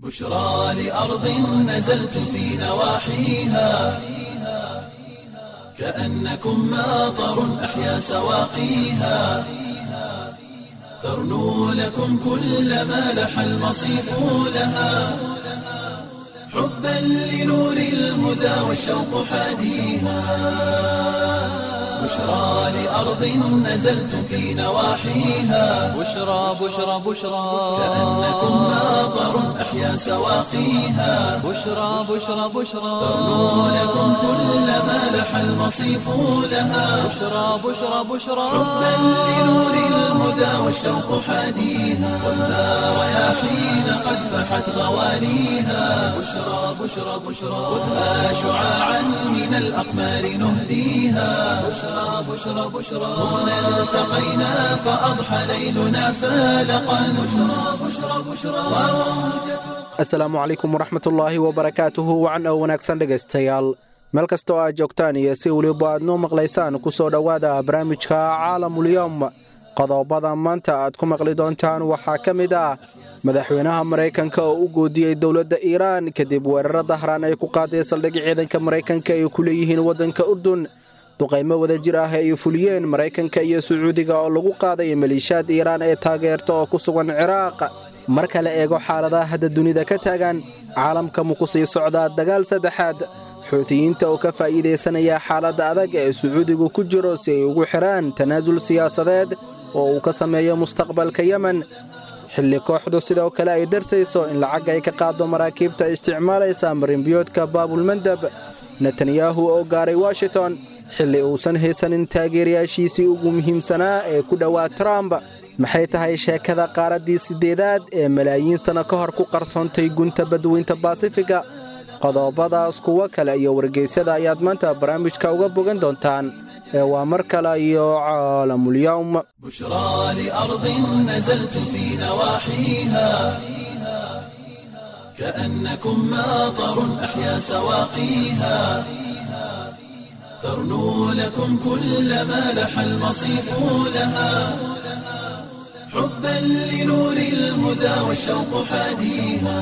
بشرى لأرض نزلت في نواحيها كأنكم ماطر أحيا سواقيها ترنو لكم كل ما لح المصيف لها حبا لنور الهدى والشوق حاديها بشرى لأرض نزلت في نواحيها بشرى بشرى بشرى كأنكم ماطر أحيا سواقيها بشرى بشرى بشرى ترنو لكم كل ما لح المصيف لها بشرى بشرى بشرى حبا لنور الهدى والشوق حاديها والنار رياحين قد فحت غوانيها بشرى بشرى بشرى خذها شعاعا من الأقمار نهديها بشرى بشرى بشرى هنا التقينا فأضحى ليلنا فالقا بشرى بشرى بشرى asalaamu calaykum waraxmatullaahi wabarakaatuhu wacan oo wanaagsan dhegaystayaal meel kasta oo aad joogtaan iyo si weliba aad noo maqlaysaan ku soo dhowaada barnaamijka caalamulyoom qodobada maanta aad ku maqli doontaan waxaa ka mid ah madaxweynaha maraykanka oo u goodiyey dowladda iiraan kadib weeraro dahraan ay ku qaaday saldhig ciidanka maraykanka ay ku leeyihiin waddanka urdun duqaymo wadajir ah ay fuliyeen maraykanka iyo sacuudiga oo lagu qaaday maleeshiyaad iiraan ee taageerta oo ku sugan ciraaq marka la eego xaaladaha hadda dunida ka taagan caalamka mu ku sii socdaa dagaal saddexaad xuutiyiinta oo ka faa'iidaysanaya xaaladda adag ee sacuudigu ku jiro si ay ugu xiraan tanaasul siyaasadeed oo uu ka sameeyo mustaqbalka yemen xilli kooxdu sidoo kale ay darsayso in lacag ay ka qaado maraakiibta isticmaalaysa marinbiyoodka baabulmandab netanyahu oo gaaray washington xilli uusan haysanin taageerayaashiisii ugu muhiimsanaa ee ku dhowaa trump maxay tahay sheekada qaaraddii siddeedaad ee malaayiin sanno ka hor ku qarsoontay gunta badweynta baasifiga qodobadaas kuwo kale iyo wargeysyada ayaad maanta barnaamijka uga bogan doontaan ee waa mar kale iyo caalamulyoom بشرى لأرض نزلت في نواحيها كأنكم ماطر أحيا سواقيها ترنو لكم كل ما لح المصيف لها حبا لنور الهدى والشوق حاديها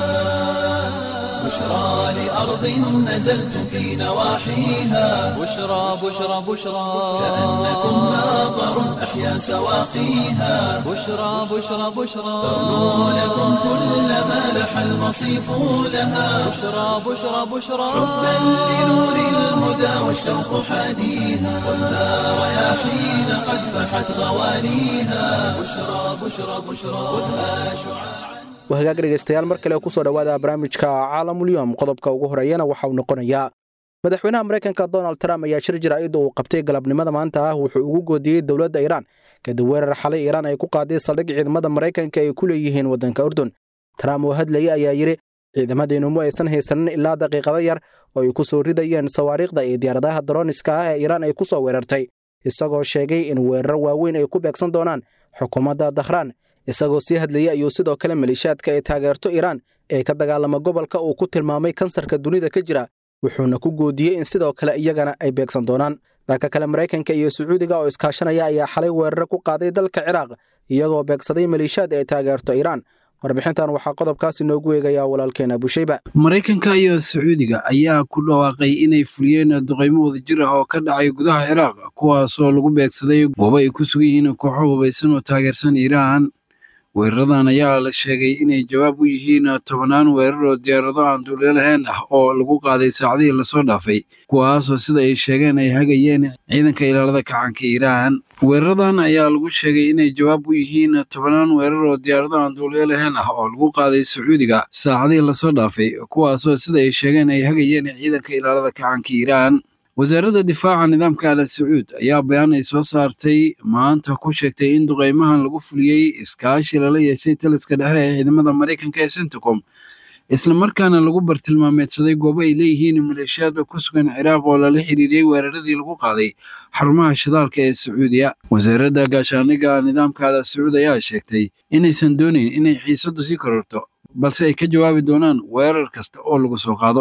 بشرى لأرض نزلت في نواحيها بشرى بشرى بشرى كأنكم ماطر أحيا سواقيها بشرى بشرى بشرى ترنو لكم كل ما لح المصيف لها بشرى بشرى بشرى حبا لنور الهدى والشوق حاديها والنار رياحين قد فحت غوانيها بشرى بشرى بشرى خذها شعاعا wahagaag dhegaystayaal mar kale ku soo dhowaada barnaamijka caalamulyoom qodobka ugu horeeyana waxa uu noqonayaa madaxweynaha maraykanka donald trump ayaa shir jaraa'id uu qabtay galabnimada maanta ah wuxuu ugu goodiyey dowladda iiraan kadib weerar xalay iiraan ay ku qaaday saldhig ciidamada maraykanka ay ku leeyihiin waddanka urdun trump oo hadlayay ayaa yidhi ciidamadeennu ma aysan haysanin ilaa daqiiqado yar oo ay ku soo ridayeen sawaariikhda iyo diyaaradaha daroniska ah ee iiraan ay ku soo weerartay isagoo sheegay in weerar waaweyn ay ku beegsan doonaan xukuumadda dahraan isagoo sii hadlayay ayuu sidoo kale maleeshiyaadka ee taageerto iiraan ee ka dagaalama gobolka uu ku tilmaamay kansarka dunida ka jira wuxuuna ku goodiyey in sidoo kale iyagana ay beegsan doonaan dhanka kale maraykanka iyo sacuudiga oo iskaashanaya ayaa xalay weeraro ku qaaday dalka ciraaq iyagoo beegsaday maleeshiyaad ee taageerto iiraan warbixintan waxaa qodobkaasi noogu eegayaa walaalkeena bushayba maraykanka iyo sacuudiga ayaa ku dhawaaqay inay fuliyeen duqaymo wadajir ah oo ka dhacay gudaha ciraaq kuwaasoo lagu beegsaday goobo ay ku sugan yihiin kooxo hubaysan oo taageersan iiraan weeraradan ayaa la sheegay inay jawaab u yihiin tobannaan weerar oo diyaarado aan duuliyo lahayn ah oo lagu qaaday saacadihii lasoo dhaafay kuwaasoo sida ay sheegeen ay hagayeen ciidanka ilaalada kacanka iiraan weeraradan ayaa lagu sheegay inay jawaab u yihiin tobannaan weerar oo diyaarado aan duuliyo lahayn ah oo lagu qaaday sacuudiga saacadihii lasoo dhaafay kuwaasoo sida ay sheegeen ay hagayeen ciidanka ilaalada kacanka iiraan wasaaradda difaaca nidaamka al sacuud ayaa bayaan ay soo saartay maanta ku sheegtay in duqaymahan lagu fuliyey iskaashi lala yeeshay taliska dhexe ee ciidamada maraykanka ee centacom islamarkaana lagu bartilmaameedsaday goobo ay leeyihiin maleeshiyaadka ku sugan ciraaq oo lala xiriiriyey weeraradii lagu qaaday xarumaha shidaalka ee sacuudiya wasaaradda gaashaaniga nidaamka al sacuud ayaa sheegtay inaysan doonayn inay xiisaddu sii kororto balse ay ka jawaabi doonaan weerar kasta oo lagu soo qaado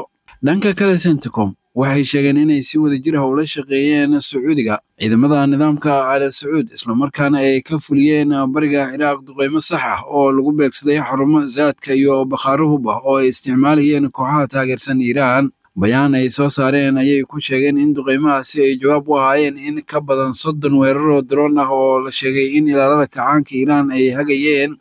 dhanka kale Centcom waxay sheegeen inay si wadajir ah ula shaqeeyeen Sacuudiga ciidamada nidaamka Al Sacuud isla markaana ay ka fuliyeen bariga Ciraaq duqeymo sax ah oo lagu beegsaday xarumo zaadka iyo bakhaaro hub ah oo ay isticmaalayeen kooxaha taageersan Iiraan bayaan ay soo saareen ayay ku sheegeen in duqeymahaasi ay jawaab u ahaayeen in ka badan 30 weerar oo drone ah oo la sheegay in ilaalada kacaanka Iiraan ay hagayeen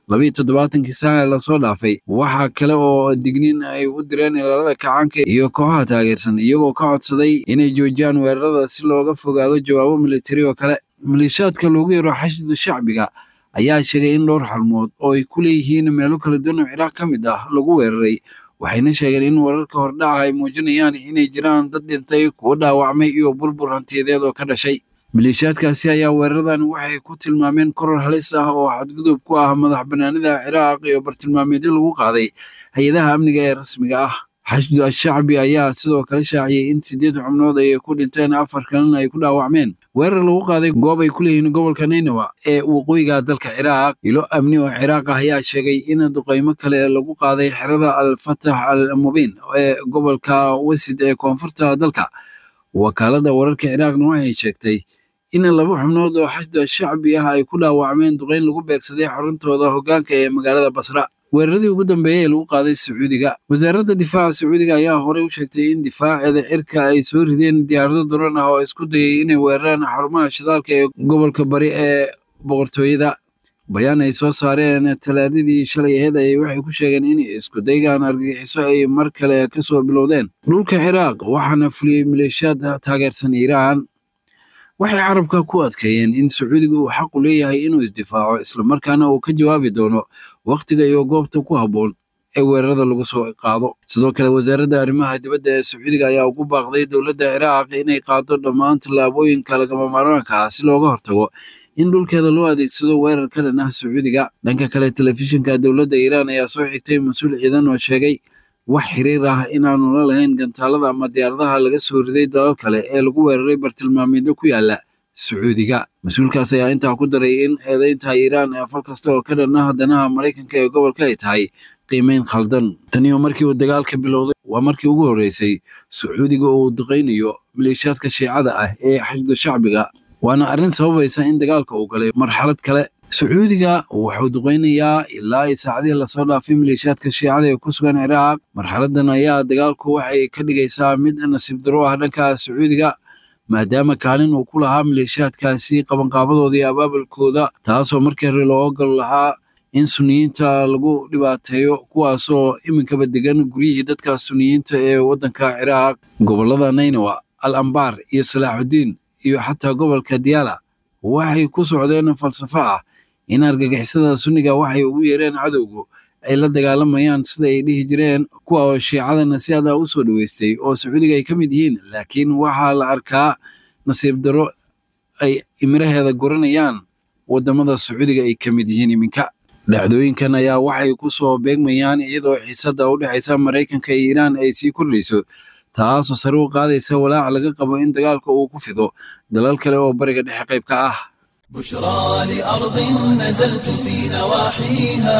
27 saac la soo dhaafay waxa kale oo digniin ay u direen ilaalada kacaanka iyo kooxaha taageersan iyagoo ka codsaday inay joojiyaan weerarada si looga fogaado jawaabo militari oo kale maleeshiyaadka loogu yeero xashdu shacbiga ayaa sheegay in dhowr xalmood oo ay ku leeyihiin meelo kala duwan oo Ciraaq ka mid ah lagu weeraray waxayna sheegeen in wararka hordhaca ay muujinayaan inay jiraan dad dhintay kuwa dhaawacmay iyo burbur hantiyadeed oo ka dhashay maleeshiyaadkaasi ayaa weeraradan waxay ku tilmaameen koror halis ah oo xadgudub ku ah madax bannaanida Ciraaq iyo bartilmaameedyo lagu qaaday hay'adaha amniga ee rasmiga ah xashdu shacbi ayaa sidoo kale shaaciyay in 8 xubnood ay ku dhinteen 4 kalena ay ku dhaawacmeen weerar lagu qaaday goob ay ku leeyihiin gobolka Naynawa ee waqooyiga dalka Ciraaq ilo amni oo Ciraaq ah ayaa sheegay in duqeymo kale lagu qaaday xerada Al-Fatah Al-Mubin ee gobolka Wasid ee koonfurta dalka wakaalada wararka Ciraaqna waxay sheegtay in 2 xubnood oo xashdu shacbi ah ay ku dhaawacmeen duqeyn lagu beegsaday xaruntooda hoggaanka ee magaalada Basra weeraradii ugu dambeeyay ee lagu qaaday Sacuudiga wasaaradda difaaca Sacuudiga ayaa horey u sheegtay in difaaceeda cirka ay soo rideen diyaarado drone ah oo isku dayay inay weeraraan xarumaha shidaalka ee gobolka bari ee boqortooyada bayaan ay soo saareen talaadadii shalay ahayd waxay ku sheegeen in isku daygaan argagixiso ay mar kale ka soo bilowdeen dhulka Ciraaq waxaana fuliyay maleeshiyaad taageersan Iiraan waxay carabka ku adkeeyeen in Sacuudiga uu xaq u leeyahay inuu isdifaaco isla markaana uu ka jawaabi doono waqtiga iyo goobta ku habboon ee weerarada lagu soo qaado sidoo kale wasaaradda arrimaha dibadda ee Sacuudiga ayaa ugu baaqday dowladda Ciraaq inay qaado dhammaan tallaabooyinka lagama maarmaanka ah si looga hortago in dhulkeeda loo adeegsado weerar ka dhan ah Sacuudiga dhanka kale telefishinka dowladda Iiraan ayaa soo xigtay mas'uul ciidan oo sheegay wax xiriir ah inaanu la lahayn gantaalada ama diyaaradaha laga soo riday dalal kale ee lagu weeraray bartilmaameedyo ku yaala Sacuudiga mas'uulkaas ayaa intaa ku daray in eedaynta Iiraan ee fal kasta oo ka dhan ah danaha Mareykanka ee gobolka ay tahay qiimeyn khaldan tani markii uu dagaalka bilowday waa markii ugu horeysay Sacuudiga uu duqeynayo maleeshiyaadka Shiicada ah ee xashdu shacbiga waana arrin sababaysa in dagaalka uu galay marxalad kale Sacuudiga wuxuu duqeynayaa ilaa saacadii la soo dhaafay maleeshiyaadka Shiicada ee ku sugan Ciraaq marxaladan ayaa dagaalku waxay ka dhigaysaa mid nasiib darro ah dhanka Sacuudiga maadaama kaalin uu ku lahaa maleeshiyaadkaasi qabanqaabadooda iyo abaabulkooda taasoo markii hore loo ogol lahaa in Sunniyiinta lagu dhibaateeyo kuwaasoo iminkaba degan guryihii dadka Sunniyiinta ee waddanka Ciraaq gobolada Naynawa Al-Anbar iyo Salaaxudiin iyo xataa gobolka Diyala waxay ku socdeen falsafo ah in argagixisada Sunniga waxay ugu yeereen cadowgu ay la dagaalamayaan sida ay dhihi jireen kuwa oo Shiicadana si aad u soo dhaweystay oo Sacuudiga ay ka mid yihiin laakiin waxaa la arkaa nasiib darro ay imiraheeda goranayaan wadamada Sacuudiga ay ka mid yihiin iminka dhacdooyinkan ayaa waxay ku soo beegmayaan iyadoo xiisadda u dhaxaysa Mareykanka iyo Iiraan ay sii kordhayso taasoo sare u qaadaysa walaac laga qabo in dagaalka uu ku fido dalal kale oo bariga dhexe qayb ka ah بشرى لأرض نزلت في نواحيها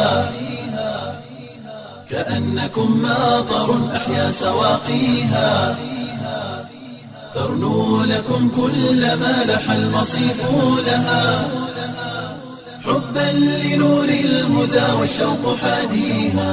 كأنكم ماطر أحيا سواقيها ترنو لكم كل ما لح المصيف لها حبا لنور الهدى والشوق حاديها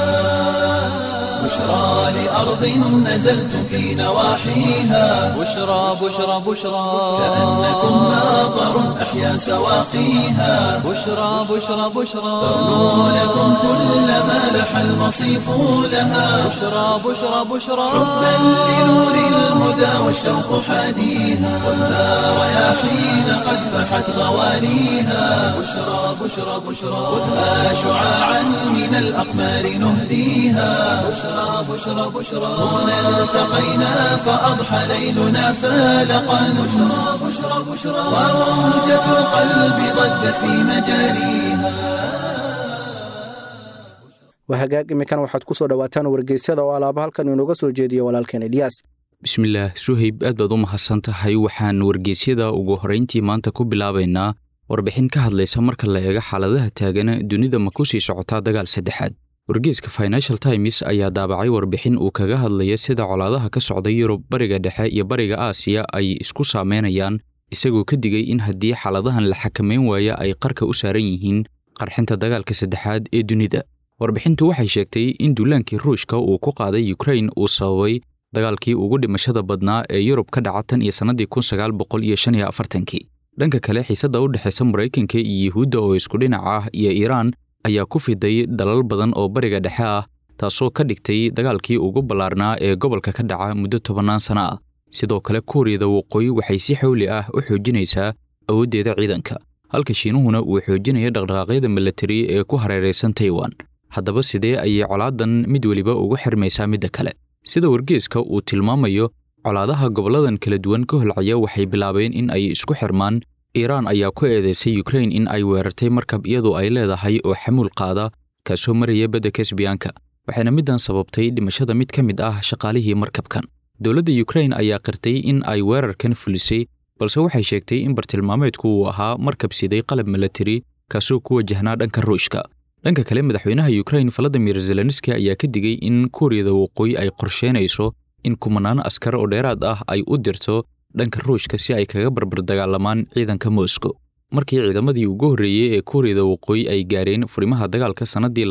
بشرى لأرض نزلت في نواحيها بشرى بشرى بشرى كأنكم ماطر أحيا سواقيها بشرى بشرى بشرى ترنو لكم كل ما لح المصيف لها بشرى بشرى بشرى حبا لنور الهدى والشوق حاديها خذها رياحين قد فحت غوانيها بشرى بشرى بشرى خذها شعاعا من الأقمار نهديها بشرى بشرى بشرى هنا التقينا فأضحى ليلنا فالقا بشرى بشرى بشرى وموجة القلب ضجت في مجاريها wahagaag imikan waxaad ku soo dhawaataan wargeysyada oo alaaba halkan inooga soo jeediyo walaalkeen Ilyas bismillaah suhayb aad baad u mahadsan tahay waxaan wargeysyada ugu horeyntii maanta ku bilaabaynaa warbixin ka hadlaysa marka la eego xaaladaha taagan dunida ma ku sii socotaa dagaal saddexaad wargeyska Financial Times ayaa daabacay warbixin uu kaga hadlaya sida colaadaha ka socda Yurub, Bariga Dhexe iyo Bariga Aasiya ay isku saameynayaan, isagoo ka digay in haddii xaaladahan la xakameyn waayo ay qarka u saaran yihiin qarxinta dagaalka saddexaad ee dunida. Warbixintu waxay sheegtay in duulaankii Ruushka uu ku qaaday Ukraine uu sababay dagaalkii ugu dhimashada badnaa ee Yurub ka dhacay tan iyo sanadii 1945. Dhanka kale, xiisadda u dhaxaysa Mareykanka iyo Yuhuudda oo isku dhinac ah iyo Iiraan ayaa ku fiday dalal badan oo Bariga Dhexe ah, taasoo ka dhigtay dagaalkii ugu ballaarnaa ee gobolka ka dhaca muddo 10 sano ah. Sidoo kale, Kuuriyada Waqooyi waxay si xawli ah u xoojinaysaa awooddeeda ciidanka, halka Shiinuhuna uu xoojinayo dhaqdhaqaaqyada military ee ku hareeraysan Taiwan. Haddaba sidee ayay colaadan mid waliba ugu xirmaysaa midda kale? Sida wargeyska uu tilmaamayo, colaadaha goboladan kala duwan ka holcaya waxay bilaabeen in ay isku xirmaan. Iiraan ayaa ku eedeysay Ukraine in ay weerartay markab iyadoo ay leedahay oo xamuul qaada kaasoo maraya badda Kasbiyaanka, waxayna middan sababtay dhimashada mid ka mid ah shaqaalihii markabkan. Dowladda Ukraine ayaa qirtay in ay weerarkan fulisay, balse waxay sheegtay in bartilmaameedku uu ahaa markab siday qalab military kaasoo ku wajahnaa dhanka Ruushka. Dhanka kale, madaxweynaha Ukraine Volodymyr Zelensky ayaa ka digay in Kuuriyada Waqooyi ay qorsheynayso in kumanaan askar oo dheeraad ah ay u dirto dhanka Ruushka si ay kaga barbar dagaalamaan ciidanka Moscow. Markii ciidamadii ugu horreeyay ee Kuuriyada Waqooyi ay gaareen furimaha dagaalka sanadii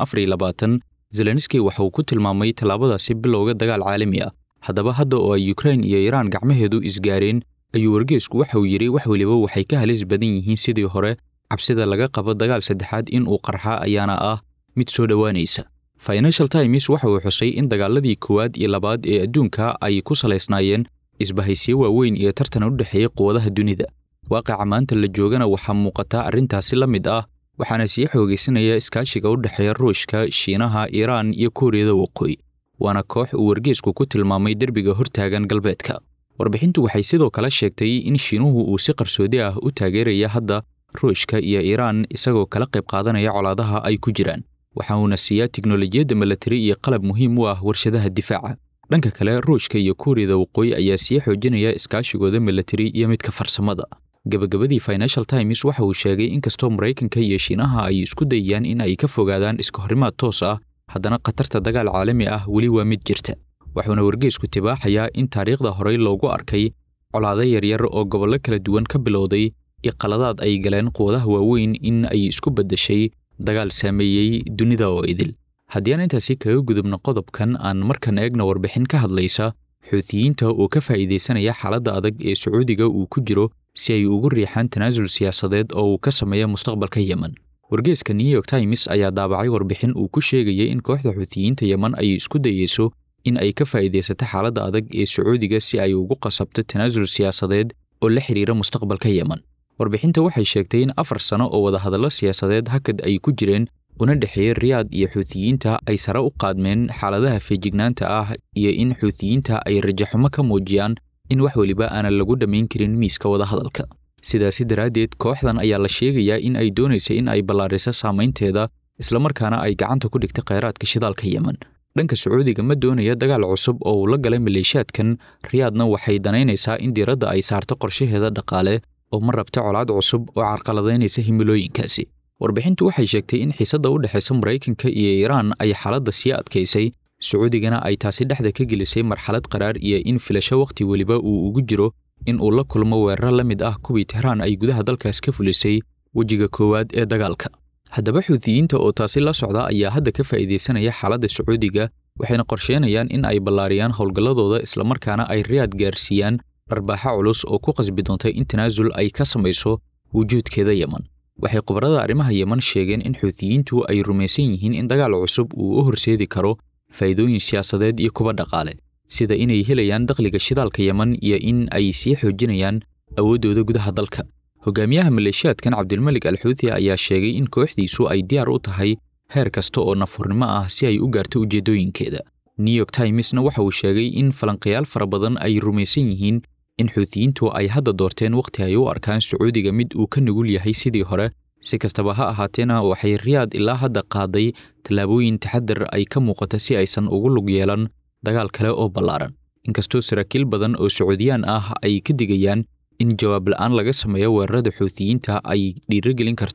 2024, Zelensky waxa uu ku tilmaamay tallaabadaasi bilowga dagaal caalami ah. Haddaba hadda oo ay Ukraine iyo Iiraan gacmaheedu isgaareen, ayuu wargeysku waxa uu yiri wax waliba waxay ka halis badan yihiin sidii hore. Cabsida laga qabo dagaal saddexaad in uu qarxa ayaana ah mid soo dhawaanaysa. Financial Times waxa uu xusay in dagaaladii koowaad iyo labaad ee adduunka ay ku saleysnaayeen isbahaysiyo waaweyn iyo tartan u dhaxeeya quwadaha dunida. Waaqica maanta la joogana waxaa muuqata arrintaasi la mid ah, waxaana sii xoogaysanaya iskaashiga u dhaxeeya Ruushka, Shiinaha, Iiraan iyo Kuuriyada Waqooyi. Waana koox uu wargeysku ku tilmaamay derbiga hortaagan galbeedka. Warbixintu waxay sidoo kale sheegtay in Shiinuhu uu si qarsoodi ah u taageeraya hadda Ruushka iyo Iiraan isagoo kala qayb qaadanaya colaadaha ay ku jiraan. Waxa uuna siiyaa tiknoolajiyadda military iyo qalab muhiim u ah warshadaha difaaca. Dhanka kale, Ruushka iyo Kuuriyada Waqooyi ayaa sii xoojinaya iskaashigooda military iyo midka farsamada. Gabagabadii, Financial Times waxa uu sheegay in kastoo Mareykanka iyo Shiinaha ay isku dayayaan in ay ka fogaadaan iska horimaad toos ah, haddana khatarta dagaal caalami ah weli waa mid jirta. Waxaana wargeysku tibaaxayaa in taariikhda horey loogu arkay colaado yaryar oo gobollo kala duwan ka bilowday iyo qaladaad ay galeen quwadaha waaweyn in ay isku beddeshay dagaal saameeyey dunida oo idil. Haddii aan intaasi kaga gudubno qodobkan, aan markan eegno warbixin ka hadlaysa Xuutiyiinta oo ka faa'iideysanaya xaaladda adag ee Sacuudiga uu ku jiro si ay ugu riixaan tanaasul siyaasadeed oo uu ka sameeyo mustaqbalka Yemen. Wargeyska New York Times ayaa daabacay warbixin uu ku sheegayay in kooxda Xuutiyiinta Yemen ay isku dayeyso in ay ka faa'iideysato xaaladda adag ee Sacuudiga si ay ugu qasabto tanaasul siyaasadeed oo la xiriira mustaqbalka Yemen. Warbixinta waxay sheegtay in 4 sano oo wada hadallo siyaasadeed hakad ay ku jireen una dhaxeeyay Riyaad iyo Xuutiyiinta ay sare u qaadmeen xaaladaha feejignaanta ah iyo in Xuutiyiinta ay rajaxumo ka muujiyaan in wax waliba aan lagu dhameyn karin miiska wada hadalka. Sidaasi daradeed, kooxdan ayaa la sheegayaa in ay doonayso in ay ballaariso saameynteeda isla markaana ay gacanta ku dhigto kheyraadka shidaalka Yemen. Dhanka Sacuudiga ma doonayo dagaal cusub oo uu la galay maleeshiyaadkan. Riyaadna waxay danaynaysaa in diiradda ay saarto qorshaheeda dhaqaale oo ma rabto colaad cusub oo carqaladeynaysa himilooyinkaasi. Warbixintu waxay sheegtay in xiisadda u dhaxaysa Mareykanka iyo Iiraan ay xaaladda sii adkaysay, Sacuudigana ay taasi dhexda ka gelisay marxalad qaraar iyo in filasho waqti waliba uu ugu jiro in uu la kulmo weerar la mid ah kuwii Tehraan ay gudaha dalkaas ka fulisay wejiga koowaad ee dagaalka. Haddaba Xuutiyiinta oo taasi la socda ayaa hadda ka faa'iideysanaya xaaladda Sacuudiga, waxayna qorsheynayaan in ay ballaariyaan howlgalladooda isla markaana ay Riyaad gaarsiiyaan dharbaaxa culus oo ku qasbi doonta in tanaasul ay ka samayso wujuudkeeda Yemen. Waxay khubarada arrimaha Yemen sheegeen in Xuutiyiintu ay rumaysan yihiin in dagaal cusub uu u horseedi karo faa'iidooyin siyaasadeed iyo kuba dhaqaale, sida inay helayaan dakhliga shidaalka Yemen iyo in ay sii xoojinayaan awooddooda gudaha dalka. Hogaamiyaha maleeshiyaadkan Cabdilmalik Al-Xuuthi ayaa sheegay in kooxdiisu ay diyaar u tahay heer kasta oo nafurnimo ah si ay u gaarto ujeedooyinkeeda. New York Timesna waxa uu sheegay in falanqayaal fara badan ay rumaysan yihiin in Xuutiyiintu ay hadda doorteen waqti ay u arkaan Sacuudiga mid uu ka nugul yahay sidii hore. Si kastaba ha ahaateena, waxay Riyaad ilaa hadda qaaday tallaabooyin taxadar ay ka muuqata si aysan ugu lug yeelan dagaal kale oo ballaaran. Inkastoo saraakiil badan oo Sacuudiyaan ah ay ka digayaan in jawaab la'aan laga sameeyo weerarada Xuutiyiinta ay dhiirigelin karto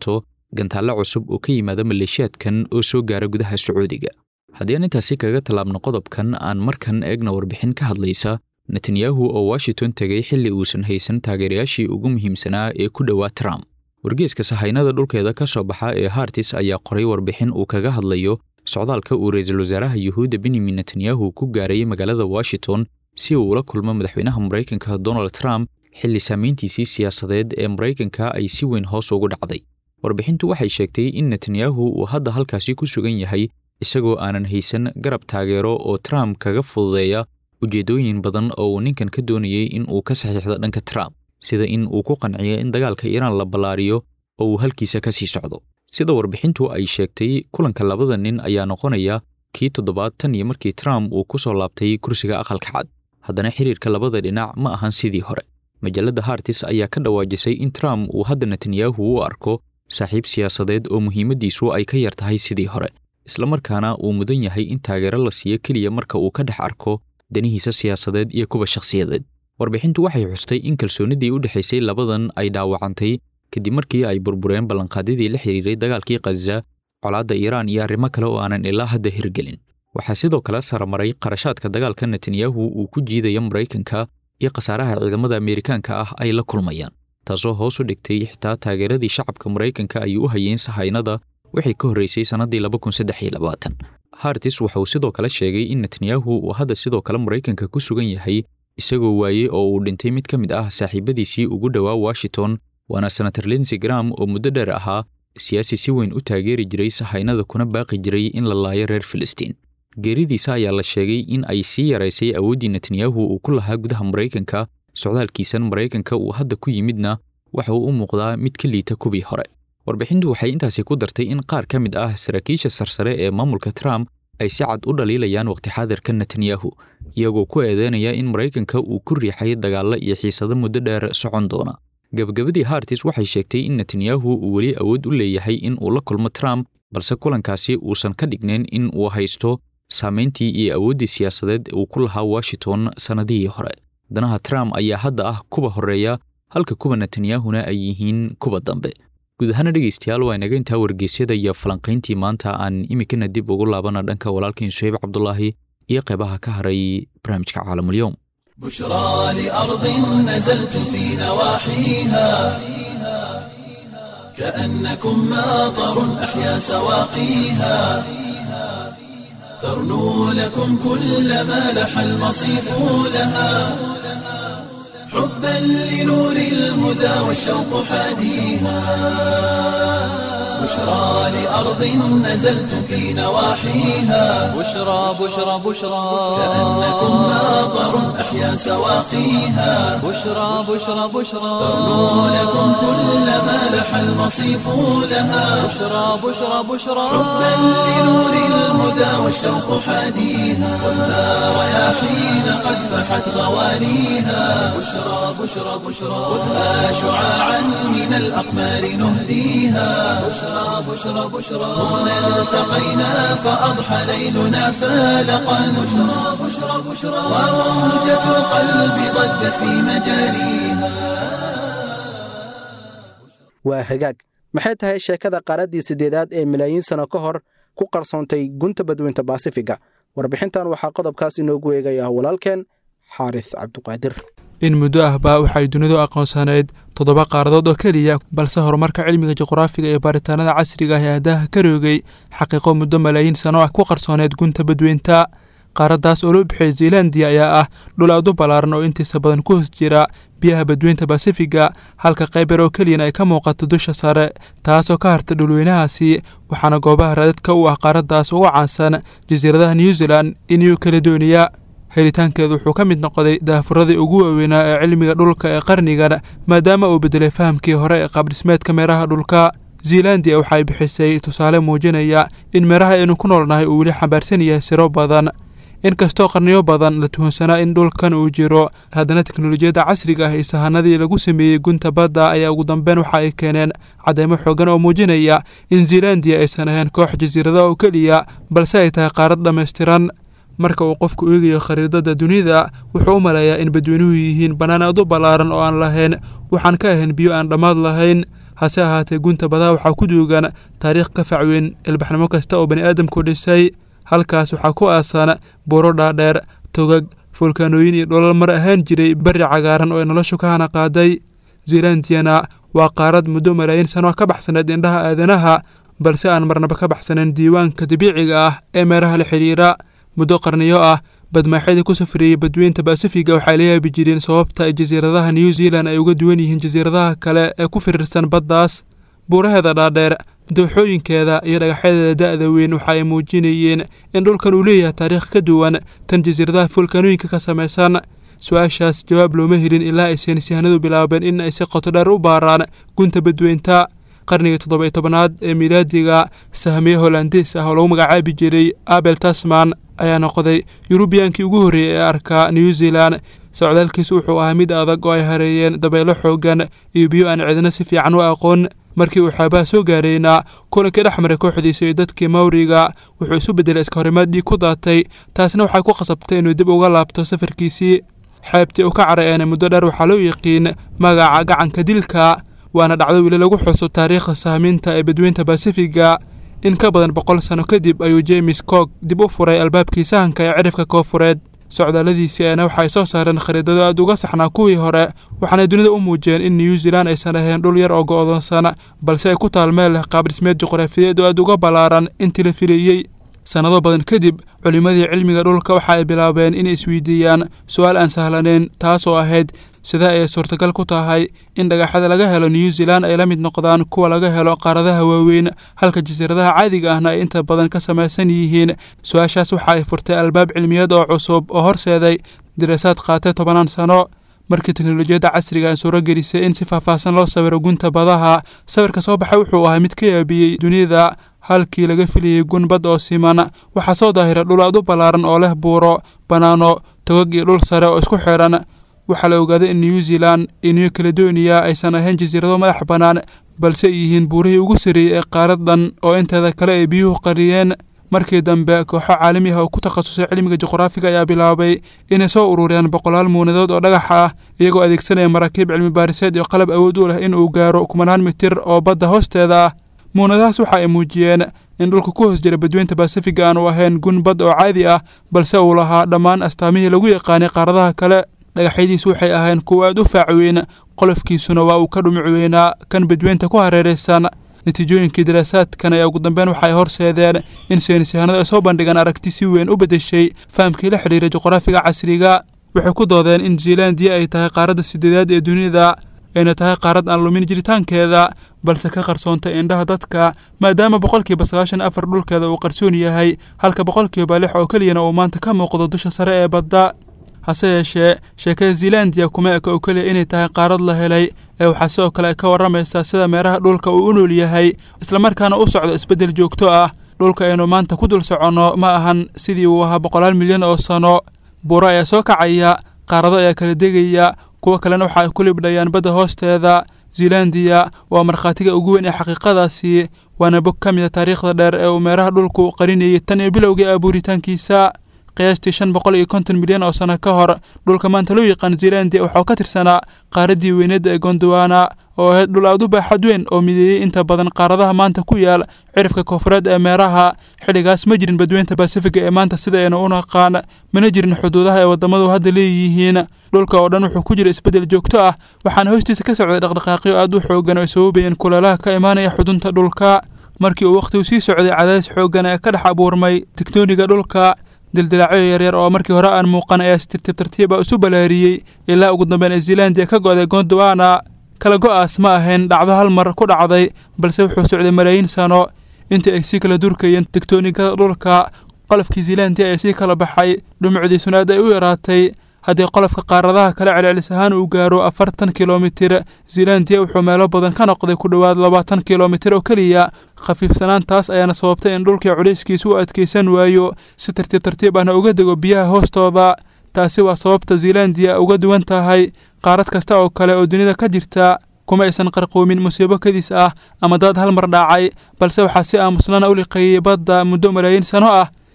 gantaallo cusub oo ka yimaada maleeshiyaadkan oo soo gaara gudaha Sacuudiga. haddii aan intaasi kaga tallaabno qodobkan aan markan eegna warbixin ka hadlaysa Netanyahu oo Washington tagay xilli uusan haysan taageerayaashii ugu muhiimsanaa ee ku dhawaa Trump. wargeyska sahaynada dhulkeeda ka soo baxa ee Haaretz ayaa qoray warbixin uu kaga hadlayo socdaalka uu ra'iisul wasaaraha Yuhuudda Benjamin Netanyahu ku gaaray magaalada Washington si uu ula kulmo madaxweynaha Mareykanka Donald Trump xilli saameyntiisii siyaasadeed ee Mareykanka ay si weyn hoos ugu dhacday. warbixintu waxay sheegtay in Netanyahu uu hadda halkaasi ku sugan yahay isagoo aanan haysan garab taageero oo Trump kaga fududeeya ujeedooyin badan oo uu ninkan ka doonayay in uu ka saxiixdo dhanka Trump, sida in uu ku qanciyo in dagaalka Iran la ballaariyo oo uu halkiisa ka sii socdo. sida warbixintu ay sheegtay, kulanka labada nin ayaa noqonaya kii 7 iyo markii Trump uu ku soo laabtay kursiga aqalka cad. haddana xiriirka labada dhinac ma ahan sidii hore. majalada Haaretz ayaa ka dhawaajisay in Trump uu hadda Netanyahu u arko saaxiib siyaasadeed oo muhiimadiisu ay ka yar tahay sidii hore, isla markaana uu mudan yahay in taageero la siiyo kaliya marka uu ka dhex arko danihiisa siyaasadeed iyo kuwa shakhsiyadeed. warbixintu waxay xustay in kalsoonidii u dhaxaysay labadan ay dhaawacantay kadib markii ay burbureen ballanqaadyadii la xiriiray dagaalkii Gaza, colaadda Iran iyo arrimo kale oo aanan ilaa hadda hirgelin. waxaa sidoo kale saramaray qarashaadka dagaalka Netanyahu uu ku jiidayo Mareykanka iyo khasaaraha ciidamada Ameerikaanka ah ay la kulmayaan, taasoo hoos u dhigtay xitaa taageeradii shacabka Mareykanka ay u hayeen sahaynada wixii ka horreysay sanadii 2023. Haaretz waxa uu sidoo kale sheegay in Netanyahu uu hadda sidoo kale Mareykanka ku sugan yahay isagoo waayey oo uu dhintay mid ka mid ah saaxiibadiisii ugu dhawaa Washington, waana Senator Lindsey Graham oo muddo dheer ahaa siyaasi si weyn u taageeri jiray sahaynada kuna baaqi jiray in la laayo reer Filistiin. geeridiisa ayaa la sheegay in ay sii yaraysay awooddii Netanyahu uu ku lahaa gudaha Mareykanka. socdaalkiisan Mareykanka uu hadda ku yimidna waxa uu u muuqdaa mid ka liita kubii hore. warbixintu waxay intaasi ku dartay in qaar ka mid ah saraakiisha sarsare ee maamulka Trump ay si cad u dhaliilayaan waqti xaadirka Netanyahu, iyagoo ku eedeynaya in Mareykanka uu ku riixay dagaalo iyo xiisado muddo dheer socon doona. gabagabadii Haaretz waxay sheegtay in Netanyahu uu weli awood u leeyahay in uu la kulmo Trump, balse kulankaasi uusan ka dhignayn in uu haysto saameyntii iyo awooddii siyaasadeed uu ku lahaa Washington sanadihii hore. danaha Trump ayaa hadda ah kuwa horeeya halka kuwa Netanyahuna ay yihiin kuwa dambe. guud ahaan dhegeystayaal waa inaga intaa wargeysyada iyo falanqayntii maanta aan imikana dib ugu laabana dhanka walaalkeen Suhayb Cabdullaahi iyo qaybaha ka haray barnaamijka Caalamul-Yawm. بشرى لأرض نزلت في نواحيها كأنكم ماطر أحيا سواقيها ترنو لكم كل ما لح المصيف لها حبا لنور الهدى والشوق حاديها بشرى لأرض نزلت في نواحيها بشرى بشرى بشرى كأنكم ماطر أحيا سواقيها بشرى بشرى بشرى ترنو لكم كل ما لح المصيف لها بشرى بشرى بشرى حبا لنور الهدى والشوق حاديها والنار رياحين قد فحت غوانيها بشرى بشرى بشرى خذها شعاعا من الأقمار نهديها بشرى بشرى بشرى هنا التقينا فأضحى ليلنا فالقا بشرى بشرى بشرى وموجة القلب ضجت في مجاريها. waa hagaag maxay tahay sheekada qaaraddii 8aad ee milaayiin sano ka hor ku qarsoontay gunta badweynta Baasifiga? warbixintan waxaa qodobkaas inoogu eegaya walaalkeen Xaaris Cabduqaadir. in muddo ahba waxay dunidu aqoonsanayd 7 qaaradood oo kaliya, balse horumarka cilmiga juqraafiga ee baaritaanada casriga ah ee aadaha ka roogay xaqiiqo muddo malaayiin sano ah ku qarsooneed gunta badweynta. qaaradaas oo loo bixiyay Zealandia ayaa ah dhul aad u ballaaran oo intiisa badan ku hoos jira biyaha badweynta Baasifiga, halka qayb yar oo kaliya ay ka muuqato dusha sare, taasoo ka harta dhulweynahaasi. waxaana goobaha raadadka u ah qaaradaas ugu caansan jasiiradaha New Zealand iyo New Caledonia. helitaankeedu wuxuu ka mid noqday daafuradii ugu waaweynaa ee cilmiga dhulka ee qarnigan, maadaama uu bedelay fahamkii hore ee qaabdhismeedka meeraha dhulka. Zealandia waxay bixisay tusaale muujinaya in meeraha aynu ku noolnahay uu weli xambaarsan yahay siro badan. inkastoo qarniyo badan la tuhunsanaa in dhulkan uu jiro, haddana teknolojiyadda casriga ah iyo sahanadii lagu sameeyey gunta badda ayaa ugu dambeyn waxa ay keeneen cadeymo xoogan oo muujinaya in Zealandia aysan ahayn koox jasiirada oo keliya, balse ay tahay qaarad dhammaystiran. marka uu qofku eegayo khariidada dunida, wuxuu u maleeyaa in badweynuhu yihiin bannaan aad u ballaaran oo aan lahayn waxaan ka ahayn biyo aan dhammaad lahayn. hase ahaatee gunta badaha waxaa ku duugan taariikh ka facweyn ilbaxnimo kasta oo bani aadamku dhisay. halkaas waxaa ku aasan buuro dhaadheer, togag, fulkaanooyin iyo dholal mar ahaan jiray bari cagaaran oo ay noloshu ka hana qaaday. zealandiyana waa qaarad muddo malaayiin sano ka baxsaneed indhaha aadanaha, balse aan marnaba ka baxsaneyn diiwaanka dabiiciga ah ee meeraha la xidhiira. muddo qarniyo ah badmaaxyadii ku safriyey badweynta Basifiga waxay la yaabi jireen sababta ay jasiiradaha New Zealand ay uga duwan yihiin jasiiradaha kale ee ku firirsan baddaas. buuraheeda dhaadheer, dooxooyinkeeda iyo dhagaxyadeeda da'da weyn waxa ay muujinayeen in dhulkan uu leeyahay taariikh ka duwan tan jasiiradaha fulkaanooyinka ka samaysan. su-aashaas jawaab looma helin ilaa ay saynisyahanadu bilaabeen in ay si qoto dheer u baaraan gunta badweynta. qarnigii 17aad ee miilaadiga, sahmiye Hollandees ah oo lagu magacaabi jiray Abel Tasman ayaa noqday Yuruubiyaankii ugu horreeyay ee arka New Zealand. socdaalkiisu wuxuu ahaa mid adag oo ay hareeyeen dabaylo xooggan iyo biyo aan cidina si fiican u aqoon. markii uu xaabaha soo gaarayna kulankii dhex maray kooxdiisa iyo dadkii Maoriga wuxuu isu beddelay iska horimaad dhiig ku daatay, taasna waxay ku qasabtay inuu dib uga laabto safarkiisii. xeebtii uu ka carayeen muddo dheer waxaa loo yaqiin magaca gacanka dilka, waana dhacdo weli lagu xuso taariikhda sahminta ee badweynta Basifiga. in ka badan 100 sano kadib ayuu James Cook dib u furay albaabkii sahanka ee cirifka koonfureed. socdaalladiisii ayna waxay soo saareen khariidado aad uga saxnaa kuwii hore, waxaana dunida u muujiyeen in New Zealand aysan ahayn dhul yar oo go'doonsan, balse ay ku taal meel leh qaab dhismeed juqraafiyeed oo aad uga ballaaran intii la filayey. sanado badan kadib, culimadii cilmiga dhulka waxa ay bilaabeen inay isweydiiyaan su'aal aan sahlanayn, taas oo ahayd sida ay suurtagal ku tahay in dhagaxyada laga helo New Zealand ay la mid noqdaan kuwa laga helo qaaradaha waaweyn, halka jasiiradaha caadiga ahna ay inta badan ka samaysan yihiin. su-aashaas waxa ay furtay albaab cilmiyeed oo cusub oo horseeday diraasaad qaatay 10 sano. markii teknolojiyadda casriga ay suuro gelisay in si faahfaahsan loo sawiro gunta badaha, sawirka soo baxay wuxuu ahaa mid ka yaabiyey dunida. halkii laga filayey gun bad oo siman, waxaa soo daahira dhul aad u ballaaran oo leh buuro, banaano, togag iyo dhul sare oo isku xiran. waxaa la ogaaday in New Zealand iyo New Caledonia aysan ahayn jasiirado madax bannaan, balse ay yihiin buurihii ugu sarreeyey ee qaaradan oo inteeda kale ay biyuhu qariyeen. markii dambe kooxo caalami ah oo ku takhasusay cilmiga juqraafiga ayaa bilaabay inay soo ururiyaan 100 muunadood oo dhagax ah, iyagoo adeegsanaya maraakiib cilmi baariseed iyo qalab awood u leh in uu gaaro 10 mitir oo badda hoosteeda ah. muunadahaas waxa ay muujiyeen in dhulka ku hoos jira badweynta Basifiga aanu ahayn gun bad oo caadi ah, balse uu lahaa dhammaan astaamihii lagu yaqaanay qaaradaha kale. dhagaxyadiisu waxay ahayn kuwo aad u faacweyn, qolofkiisuna waa uu ka dhumuc weynaa kan badweynta ku hareeraysan. natiijooyinkii daraasaadkan ayaa ugu dambeyn waxay horseedeen in saynisyahanadu ay soo bandhigaan aragti si weyn u beddeshay fahamkii la xidhiira juqraafiga casriga. waxay ku doodeen in Zealandia ay tahay qaaradda 8aad ee dunida, ayna tahay qaarad aan lumin jiritaankeeda, balse ka qarsoontay indhaha dadka, maadaama 94% dhulkeeda uu qarsoon yahay, halka 6% oo keliyana uu maanta ka muuqdo dusha sare ee badda. hase yeeshee, sheekada Zealandia kuma eka oo keliya inay tahay qaarad la helay, ee waxaa sidoo kale ka warramaysaa sida meeraha dhulka uu u nool yahay, islamarkaana u socdo isbeddel joogto ah. dhulka aynu maanta ku dul soconno ma ahan sidii uu ahaa 100 milyan oo sano. buuro ayaa soo kacaya, qaarado ayaa kala degaya, kuwa kalena waxa ay ku libdhayaan badda hoosteeda. Zealandia waa markhaatiga ugu weyn ee xaqiiqadaasi, waana bog ka mid ah taariikhda dheer ee uu meeraha dhulku qarinayay tan iyo bilowgii abuuritaankiisa. qiyaastii 550 milyan oo sano ka hor, dhulka maanta loo yaqaan Zealandia waxaa ka tirsanaa qaaradii weyneed ee Gondwana oo ahayd dhul aad u baaxad weyn oo mideeyey inta badan qaaradaha maanta ku yaal cirifka koonfureed ee meeraha. xilligaas ma jirin badweynta Basifiga ee maanta sida aynu u naqaan, mana jirin xuduudaha ay wadamadu hadda leeyihiin. dhulka oo dhan wuxuu ku jira isbeddel joogto ah, waxaana hoostiisa ka socday dhaqdhaqaaqyo aad u xooggan oo sababayeen kuleelaha ka imaanaya xudunta dhulka. markii uu waqtigu sii socday, cadaadis xooggan ee ka dhex abuurmay tektooniga dhulka. dildilaacyo yaryar oo markii hore aan muuqan ayaa si tartiib ah isu balaariyey ilaa ugu dambeyn ay Zealandia ka go'day Gondwana. kala go'aas ma ahayn dhacdo hal mar ku dhacday, balse wuxuu socday malaayiin sano. intii ay sii kala durkayeen tektooniga dhulka, qolofkii Zealandia ayaa sii kala baxay, dhumucdiisuna aad ay u yaraatay. haddii qolofka qaaradaha kale celcelis ahaan uu gaaro 40 kilomitir, Zealandia wuxuu meelo badan ka noqday ku dhowaad 20 kilomitir oo keliya. khafiifsanaantaas ayaana sababtay in dhulkii culayskiisu u adkaysan waayo, si tartiib ahna uga dego biyaha hoostooda. taasi waa sababta Zealandia uga duwan tahay qaarad kasta oo kale oo dunida ka jirta. kuma aysan qarqoomin musiibo kadis ah ama daad hal mar dhacay, balse waxaa si aamusnaan u liqeeyey badda muddo malaayiin sano ah.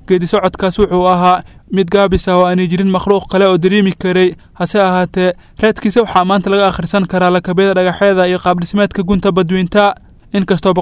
geedi socodkaas wuxuu ahaa mid gaabis ah oo aanay jirin makhluuq kale oo dareemi karay. hase ahaatee raadkiisa waxaa maanta laga akhrisan karaa lakabyada dhagaxyada iyo qaabdhismeedka gunta badweynta. inkastoo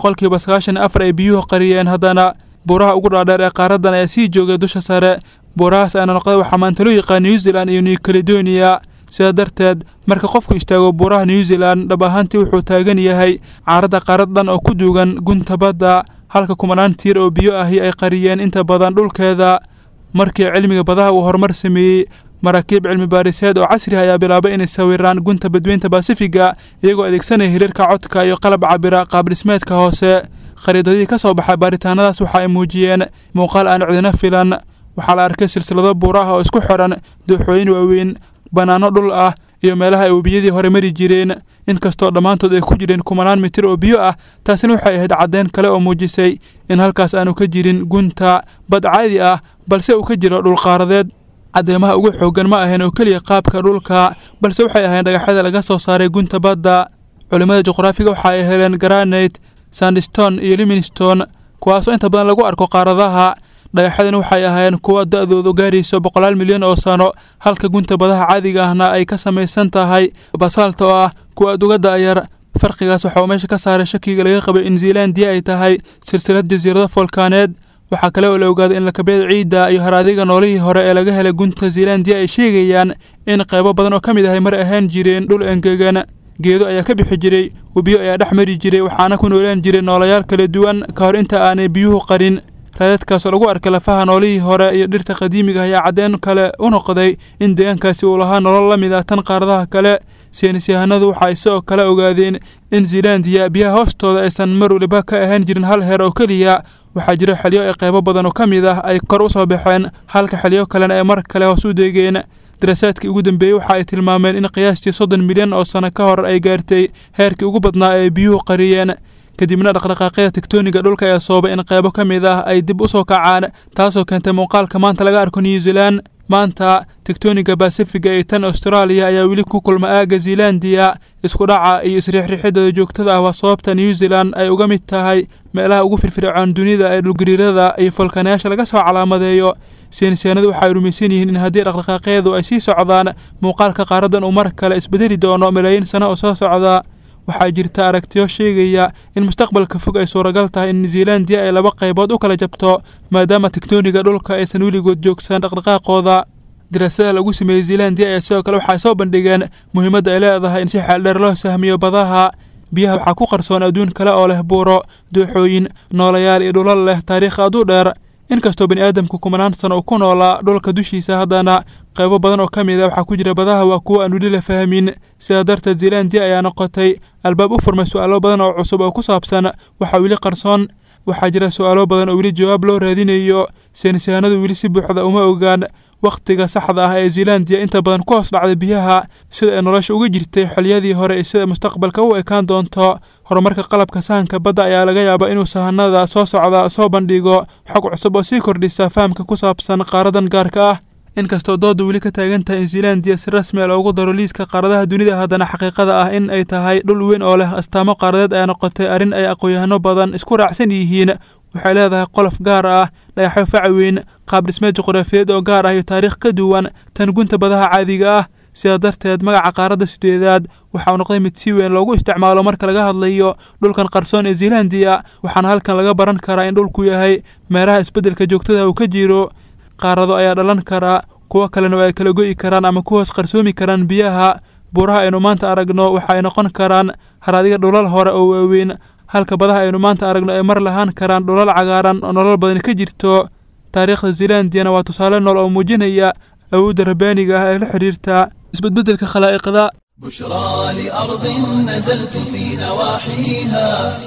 94% ay biyuhu qariyeen, haddana buuraha ugu dhaadheer ee qaaradan ayaa sii joogay dusha sare. buurahaas aana noqday waxaa maanta loo yaqaan New Zealand iyo New Caledonia. sidaa darteed marka qofku istaago buuraha New Zealand, dhab ahaantii wuxuu taagan yahay caaradda qaaradan oo ku duugan gunta badda, halka kumanaan tiir oo biyo ahi ay qariyeen inta badan dhulkeeda. markii cilmiga badaha uu horumar sameeyey, maraakiib cilmi baariseed oo casri ah ayaa bilaabay inay sawiraan gunta badweynta Basifiga iyagoo adeegsanaya hirarka codka iyo qalab cabira qaab dhismeedka hoose. khariidadii ka soo baxay baaritaanadaas waxa ay muujiyeen muuqaal aan cidina filan. waxaa la arkay silsilado buuraha oo isku xiran, dooxooyin waaweyn, banaano dhul ah iyo meelaha ay webiyadii hore mari jireen. inkastoo dhammaantood ay ku jireen kumanaan mitir oo biyo ah, taasina waxay ahayd caddeyn kale oo muujisay in halkaas aanu ka jirin gunta bad caadi ah, balse uu ka jiro dhul qaaradeed. caddeemaha ugu xooggan ma ahayn oo keliya qaabka dhulka, balse waxay ahayn dhagaxyada laga soo saaray gunta badda. culimmada juqraafiga waxa ay heleen granite, sandstone iyo limestone, kuwaasoo inta badan lagu arko qaaradaha. dhagaxyadani waxay ahaayeen kuwa da'doodu gaarayso 100 milyan oo sano, halka gunta badaha caadiga ahna ay ka samaysan tahay basalt oo ah kuwa aad uga da'yar. farqigaas waxa uu meesha ka saaray shakiga laga qabay in Zealandia ay tahay silsilad jasiirado volkaaneed. waxaa kale oo la ogaaday in lakabyada ciidda iyo haraadiga noolihii hore ee laga helay gunta Zealandia ay sheegayaan in qaybo badan oo ka mid ahay mar ahaan jireen dhul engegan. geedo ayaa ka bixi jiray, webiyo ayaa dhex mari jiray, waxaana ku noolaan jiray noolayaal kala duwan ka hor inta aanay biyuhu qarin. raadadkaas oo lagu arkay lafaha noolihii hore iyo dhirta qadiimiga ayaa caddeyn kale u noqday in deegaankaasi uu lahaa nolol la mid ah tan qaaradaha kale. saynisyahanadu waxay sidoo kale ogaadeen in Zealandia biyaha hoostooda aysan mar waliba ka ahaan jirin hal heer oo keliya. waxaa jira xilliyo ay qaybo badan oo ka mid ah ay kor u soo baxeen, halka xilliyo kalena ay mar kale hoos u deegeen. daraasaadkii ugu dambeeyey waxa ay tilmaameen in qiyaastii 30 milyan oo sano ka hor ay gaartay heerkii ugu badnaa ee biyuhu qariyeen. kadibna dhaqdhaqaaqyada tektooniga dhulka ayaa sababay in qaybo ka mid ah ay dib u soo kacaan, taasoo keentay muuqaalka maanta laga arko New Zealand. maanta tektooniga Basifiga ee tan Australia ayaa weli ku kulma aagga Zealandia. isku dhaca iyo isriixriixidda joogtada ah waa sababta New Zealand ay uga mid tahay meelaha ugu firfircoon dunida ee dhulgariirada iyo volkanayaasha laga soo calaamadeeyo. saynisyahanadu waxay rumaysan yihiin in haddii dhaqdhaqaaqyadu ay sii socdaan, muuqaalka qaaradan uu mar kale isbedeli doono malaayiin sano oo soo socda. waxaa jirta aragtiyo sheegaya in mustaqbalka fog ay suuragal tahay in Zealandia ay laba qaybood u kala jabto, maadaama tektooniga dhulka aysan weligood joogsan dhaqdhaqaaqooda. daraasadaha lagu sameeyey Zealandia ayaa sidoo kale waxay soo bandhigeen muhiimadda ay leedahay in si xeel dheer loo sahmiyo badaha. biyaha waxaa ku qarsoon adduun kale oo leh buuro, dooxooyin, noolayaal iyo dhulal leh taariikh aad u dheer. inkastoo bani'aadamku kumanaan sano uu ku noolaa dhulka dushiisa, haddana qaybo badan oo ka mid ah waxaa ku jira badaha waa kuwo aan weli la fahmin. sidaa darteed Zealandia ayaa noqotay albaab u furmay su'aalo badan oo cusub oo ku saabsan waxa weli qarsoon. waxaa jira su'aalo badan oo weli jawaab loo raadinayo. saynisyahanadu weli si buuxda uma ogaan waqtiga saxda ah ee Zealandia inta badan ku hoos dhacday biyaha, sida ay nolosha uga jirtay xilliyadii hore iyo sida mustaqbalka u ekaan doonto. horumarka qalabka sahanka badda ayaa laga yaabaa inuu sahanada soo socda soo bandhigo xog cusub oo sii kordhisa fahamka ku saabsan qaaradan gaarka ah. inkastoo doodu weli ka taagan tahay in Zealandia si rasmi ah loogu daro liiska qaaradaha dunida, haddana xaqiiqada ah in ay tahay dhul weyn oo leh astaamo qaaradeed ayaa noqotay arrin ay aqoon-yahano badan isku raacsan yihiin. waxay leedahay qolof gaar ah, dhagaxyo fac weyn, qaab dhismeed juqraafiyeed oo gaar ah iyo taariikh ka duwan tan gunta badaha caadiga ah. sidaa darteed magaca qaaradda 8aad waxa uu noqday mid si weyn loogu isticmaalo marka laga hadlayo dhulkan qarsoon ee Zealandia. waxaana halkan laga baran karaa in dhulku yahay meelaha isbeddelka joogtada uu ka jiro. qaarado ayaa dhalan kara, kuwa kalena ay kala go'i karaan ama ku hoos qarsoomi karaan biyaha. buuraha aynu maanta aragno waxa ay noqon karaan haraadiga dhulal hore oo waaweyn, halka badaha aynu maanta aragno ay mar lahaan karaan dhulal cagaaran oo nolol badan ka jirto. taariikhda Zealandiana waa tusaale nool oo muujinaya awoodda rabbaaniga ah ee la xiriirta isbedbedelka khalaa'iqda. بشرى لأرض نزلت في نواحيها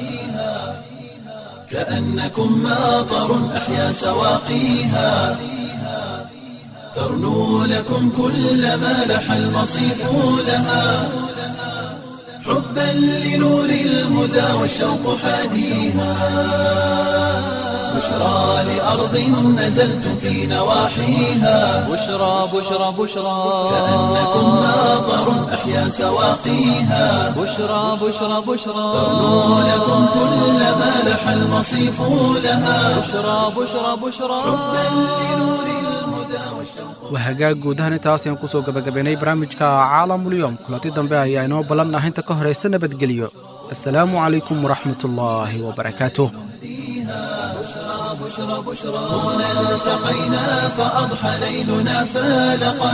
كأنكم ماطر أحيا سواقيها ترنو لكم كل ما لح المصيف لها حبا لنور الهدى والشوق حاديها بشرى لأرض نزلتم في نواحيها بشرى بشرى بشرى كأنكم ماطر أحيا سواقيها بشرى بشرى بشرى لكم كل ما لح المصيف لها بشرى بشرى بشرى wahagaag guud ahaan intaas ayaan kusoo gabagabaynay barnaamijka caalamulyoom kulanti dambe ayaa inoo ballan ah inta ka horaysa nabadgelyo assalaamu calaykum waraxmatullaahi wabarakaatuh هنا التقينا فأضحى ليلنا فالقا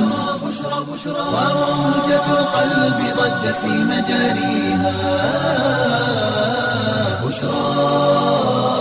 وموجة القلب ضجت في مجاريها بشرى.